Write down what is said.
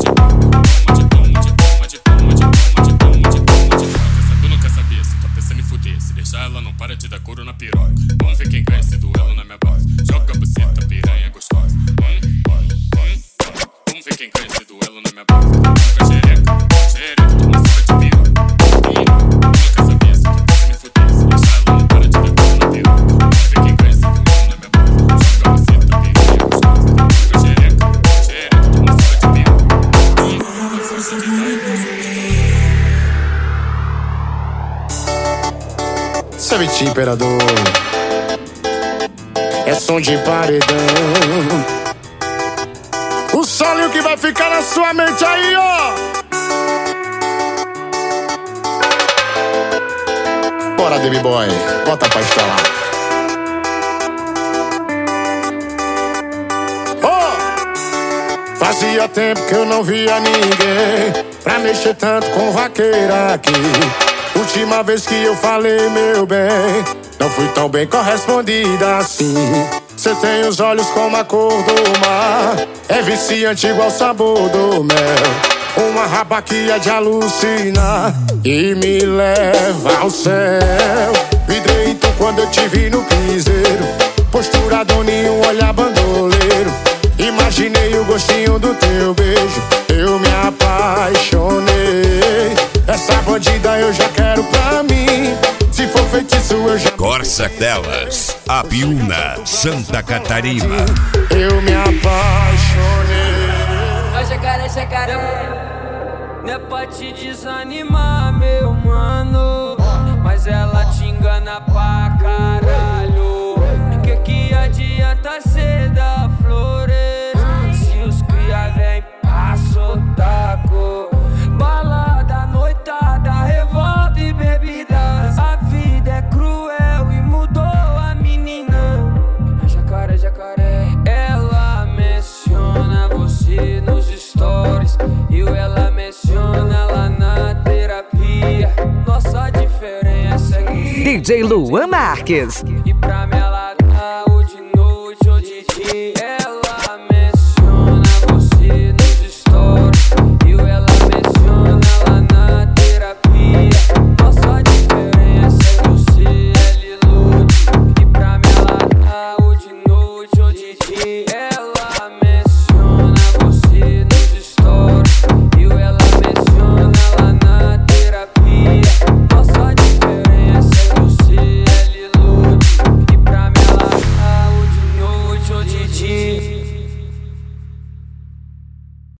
Ela não para de dar couro na piroca. Vamos ver quem ganha esse duelo na minha base. Joga a buceta, piranha gostosa. Vamos ver quem ganha esse duelo na minha base. Joga xereca, xereca, toma surra de piroca. Nunca sabia se tu pensa me fuder. Se deixar ela não para de dar couro na piroca. Vamos ver quem ganha esse duelo na minha base. Joga a buceta, piranha gostosa. Joga xereca, xereca, toma surra de piroca. Força de dar. Savete imperador, é som de paredão. O solinho que vai ficar na sua mente aí, ó. Bora, Baby Boy, bota pra instalar. Oh! Fazia tempo que eu não via ninguém pra mexer tanto com vaqueira aqui. Última vez que eu falei, meu bem, não fui tão bem correspondida assim. Cê tem os olhos como a cor do mar, é viciante igual sabor do mel. Uma rabaquia de alucinar e me leva ao céu. Vidrei então quando eu te vi no piseiro, postura doninho, olhar bandoleiro. Imaginei o gostinho do teu beijo, eu me apaixonei. Essa bandida eu já quero pra mim, se for feitiço eu já... Corsa Delas, Abiúna, Santa Catarina. Eu me apaixonei. Ó jacaré, jacaré, não é pra te desanimar, meu mano, mas ela te engana pra caralho. Que adianta cê dar flores se os cria vem pra sotaco? Balada, noitada, revolta e bebidas. A vida é cruel e mudou a menina. A jacaré, jacaré, ela menciona você nos stories e ela menciona lá na terapia. Nossa diferença é que DJ Luan Marques. e pra me